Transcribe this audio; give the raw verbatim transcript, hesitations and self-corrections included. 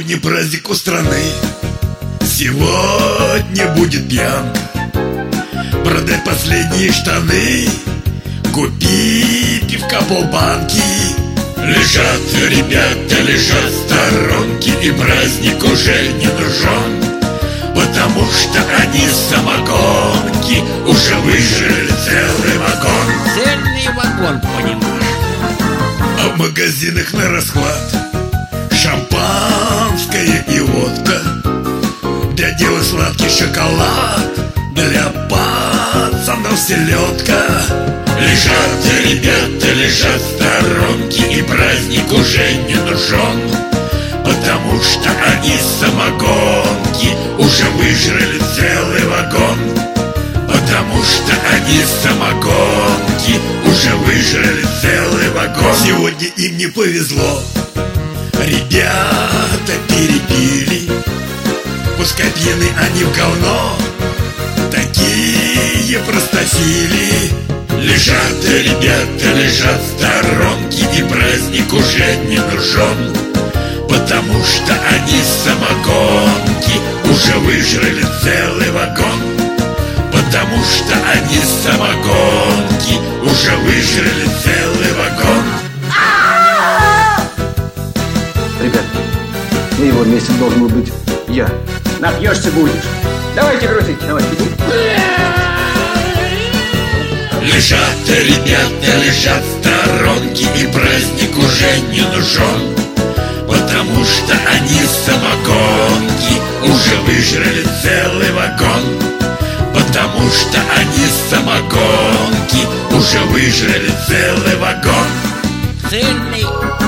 Сегодня праздник у страны, сегодня будет пьянка. Продай последние штаны, купи пивка полбанки. Лежат ребята, лежат сторонки, и праздник уже не нужен, потому что они самогонки уже выжрали целый вагон. Цельный вагон, понимаешь? А в магазинах на расхват шампанское и водка. Для девы сладкий шоколад, для пацанов селедка. Лежат ребята, лежат сторонки, и праздник уже не нужен, потому что они самогонки уже выжрали целый вагон. Потому что они самогонки уже выжрали целый вагон. Сегодня им не повезло, ребята перепили. Пускай пьяны они в говно, такие простофили. Лежат ребята, лежат сторонки, и праздник уже не нужен, потому что они самогонки уже выжрали целый вагон. Потому что они самогонки уже выжрали целый вагон. Ребят, на его месте должен был быть я. Напьешься будешь. Давайте грузить, давайте. Лежат ребята, лежат сторонки, и праздник уже не нужен, потому что они самогонки уже выжрали целый вагон. Потому что они самогонки уже выжрали целый вагон. Цельный